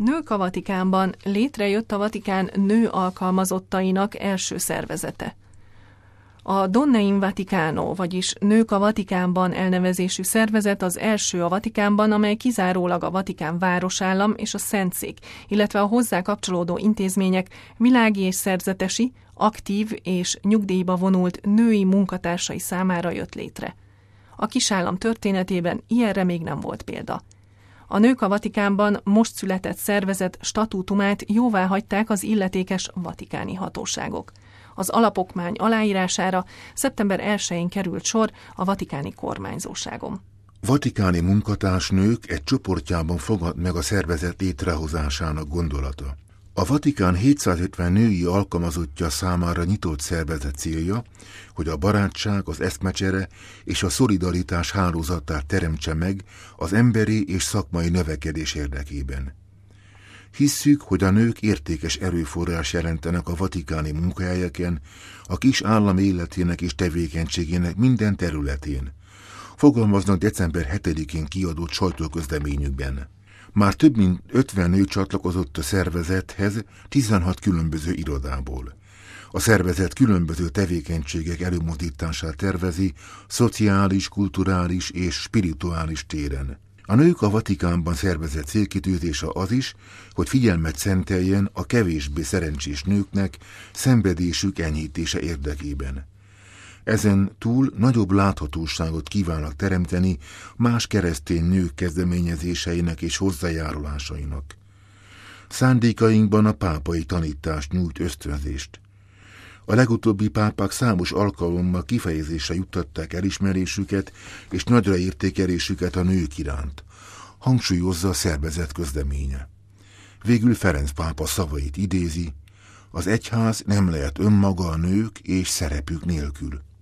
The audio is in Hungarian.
Nők a Vatikánban létrejött a Vatikán nő alkalmazottainak első szervezete. A Donne in Vaticano, vagyis Nők a Vatikánban elnevezésű szervezet az első a Vatikánban, amely kizárólag a Vatikán városállam és a Szentszék, illetve a hozzá kapcsolódó intézmények világi és szerzetesi, aktív és nyugdíjba vonult női munkatársai számára jött létre. A kisállam történetében ilyenre még nem volt példa. A Nők a Vatikánban most született szervezet statútumát jóvá hagyták az illetékes vatikáni hatóságok. Az alapokmány aláírására szeptember 1-én került sor a vatikáni kormányzóságon. Vatikáni munkatársnők egy csoportjában fogad meg a szervezet létrehozásának gondolata. A Vatikán 750 női alkalmazottja számára nyitott szervezet célja, hogy a barátság, az eszmecsere és a szolidaritás hálózatát teremtse meg az emberi és szakmai növekedés érdekében. Hisszük, hogy a nők értékes erőforrás jelentenek a vatikáni munkahelyeken, a kis állam életének és tevékenységének minden területén. Fogalmaznak december 7-én kiadott sajtóközleményükben. Már több mint 50 nő csatlakozott a szervezethez 16 különböző irodából. A szervezet különböző tevékenységek előmozdítását tervezi szociális, kulturális és spirituális téren. A Nők a Vatikánban szervezett célkitűzése az is, hogy figyelmet szenteljen a kevésbé szerencsés nőknek szenvedésük enyhítése érdekében. Ezen túl nagyobb láthatóságot kívánnak teremteni más keresztény nők kezdeményezéseinek és hozzájárulásainak. Szándékainkban a pápai tanítás nyújt ösztönzést. A legutóbbi pápák számos alkalommal kifejezésre juttatták elismerésüket és nagyra értékelésüket a nők iránt, hangsúlyozza a szervezet közleménye. Végül Ferenc pápa szavait idézi: az egyház nem lehet önmaga a nők és szerepük nélkül.